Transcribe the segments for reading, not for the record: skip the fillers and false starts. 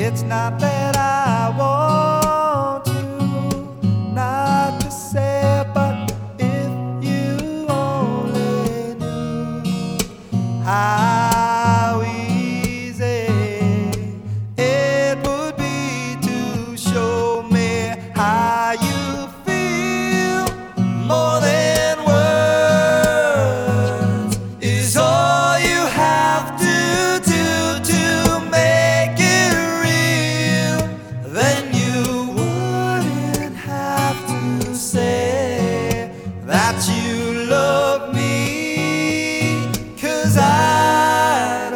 It's not that I want you not to say it, but if you only knew how easy it would be to show me how you feel. More than words is all you have to do to make it real. Then you wouldn't have to say that you love me, 'cause I'd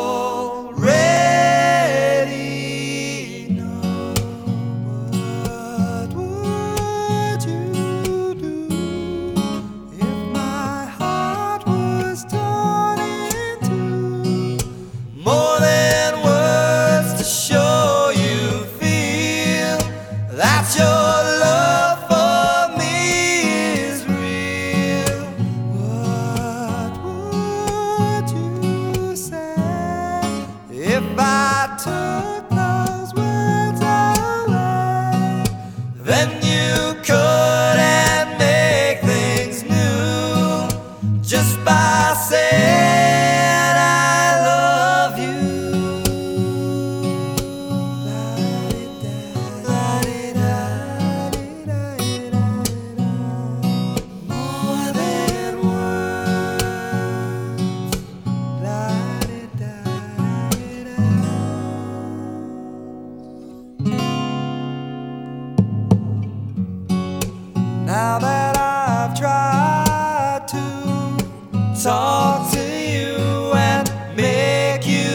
already know. What would you do if my heart was torn in two? More than words to show you feel that your love for me is real. What would you say if I took those words away? Then you couldn't make things new just by saying I love you. More than Now that I've tried to talk to you and make you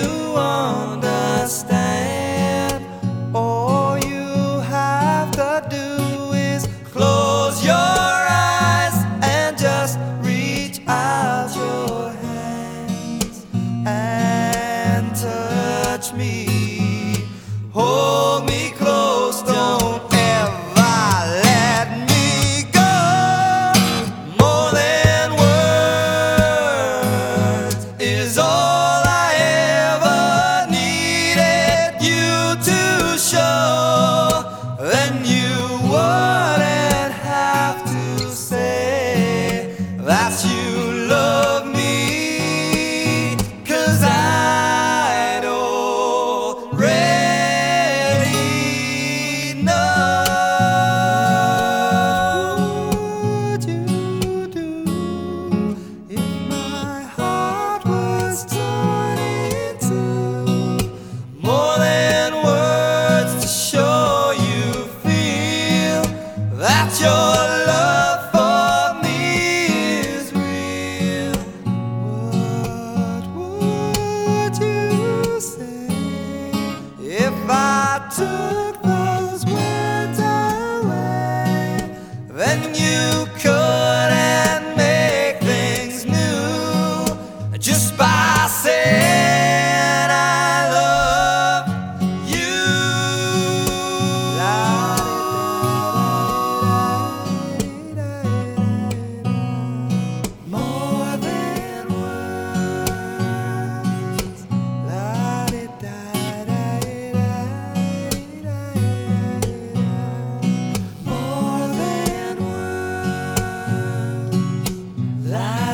understand, all you have to do is close your eyes and just reach out your hands and touch me. Hold me close, don't ever let me go. More than words is all I ever needed you to show. Then you wouldn't have to say that you love me, 'cause I'd already know. What would you do if my heart was torn in two? More than words to show you feel that your love for me is real. What would you say if I took those words away? Then you couldn't make things new just by saying I love you. More than words. More than words.